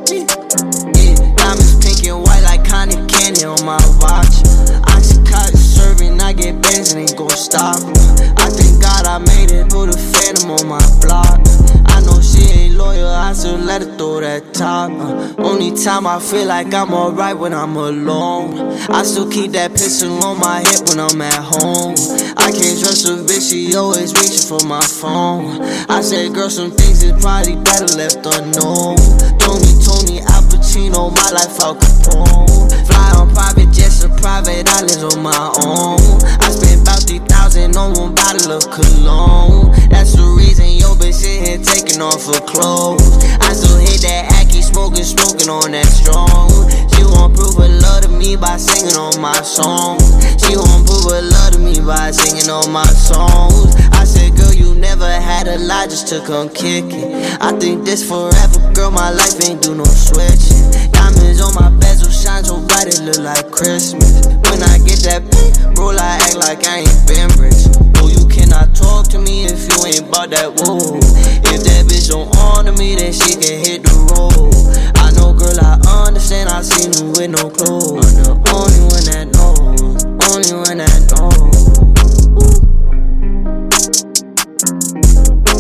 Yeah, diamonds pink and white like cotton candy on my watch. Oxycontin serving, I get bands and ain't gon' stop. I thank God I made it, put a phantom on my block. I know she ain't loyal, I still let her throw that top. Only time I feel like I'm alright when I'm alone. I still keep that pistol on my hip when I'm at home. I can't trust a bitch, she always reaching for my phone. I said, girl, some things is probably better left unknown. Tony, Al Pacino, my life Al Capone. Fly on private jets or private islands on my own. I spent about 3,000 on one bottle of cologne. That's the reason yo bitch sit here taking off her clothes. I still hit that Aki, smoking on that strong. She won't prove her love to me by singing on my songs. She won't prove her love to me by singing on my songs. I said, girl, you never had a lot just to come kick it. I think this forever, girl, my life ain't do no switching. Diamonds on my bezel shine so bright it look like Christmas. When I get that roll, I act like I ain't been rich. Oh, you cannot talk to me if you ain't bout that wool. If that bitch don't honor me, then she can hit the road. I know, girl, I understand, I seen you with no clothes. I'm the only one that knows, only one that knows.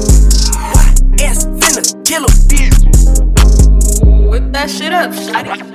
YS finna kill 'em. Whip that shit up, shawty.